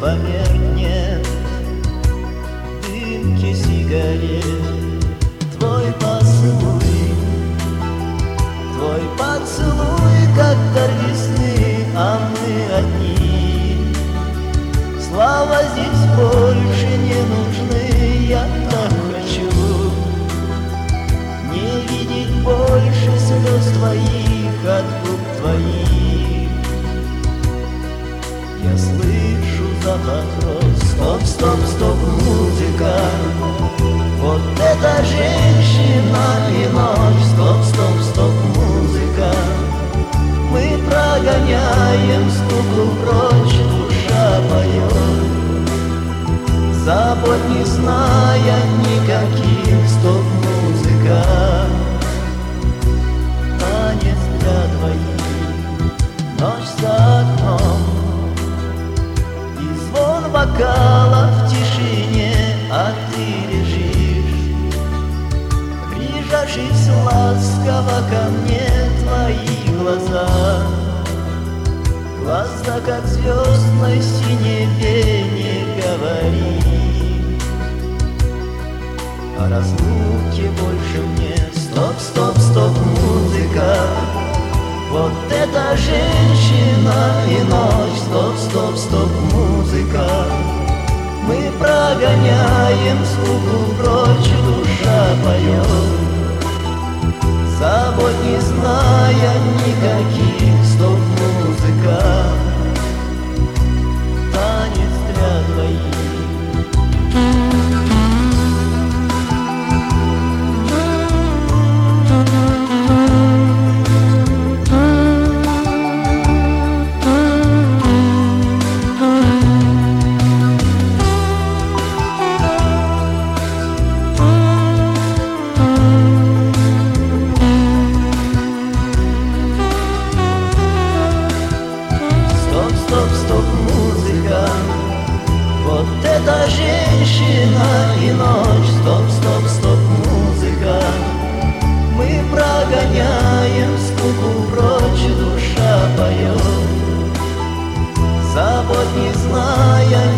померкнет дымки сигарет. Твой поцелуй, как дар весны, а мы одни. Слова здесь больше не нужны, я так хочу не видеть больше слез твоих от губ твоих. Я слышу запах роз. Стоп, стоп, стоп, музыка. Вот эта женщина и ночь. Стоп, стоп, стоп, музыка. Мы прогоняем скуку прочь, душа поет, забот не зная никаких. Стоп, музыка. Танец для двоих. Ночь за окном и звон бокала в тишине, а ты лежишь, прижавшись ласково ко мне. Твои глаза, глаза, как в звездной синеве, не говори о разлуке больше мне. Стоп, стоп, стоп, музыка. Вот эта женщина и ночь. Стоп, стоп, стоп, музыка. Мы прогоняем скуку прочь, душа поет, забот не зная никаких. Стоп, музыка. Танец для двоих. Вот эта женщина и ночь. Стоп, стоп, стоп, музыка. Мы прогоняем скуку прочь, душа поет, забот не зная